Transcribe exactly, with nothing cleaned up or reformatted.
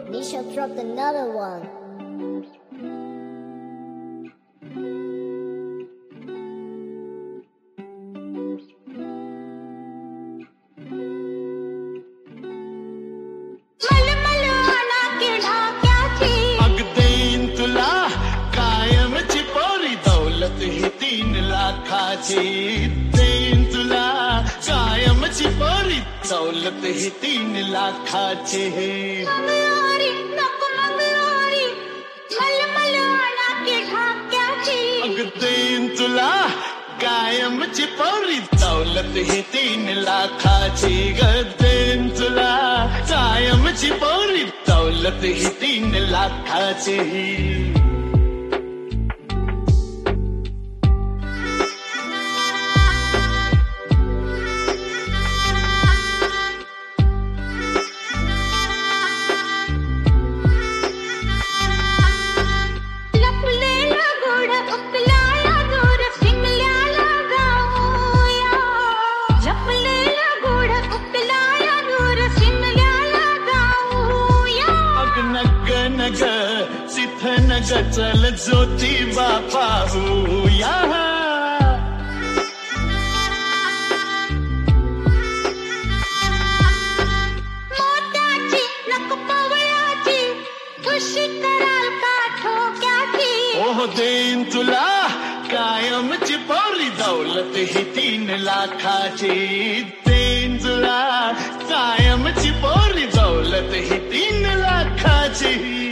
Nisha dropped another one. ही तीन लाखाची देईन तुला कायमची पोरी दौलत ही तीन लाखाची मंगळवारी नको मंगळवारी मलमल आणाके ढाक्याची अग देईन तुला कायमची पोरी दौलत ही तीन लाखाची ग देईन तुला कायमची पोरी दौलत ही तीन लाखाची नग चल ज्योतिबा पाहूया मोत्याची नको पवळ्याची खुशी कराल का ठोक्याची ओह देईन तुला कायमची पोरी दौलत ही तीन लाखाची देईन तुला कायमची पोरी दौलत ही तीन लाखाची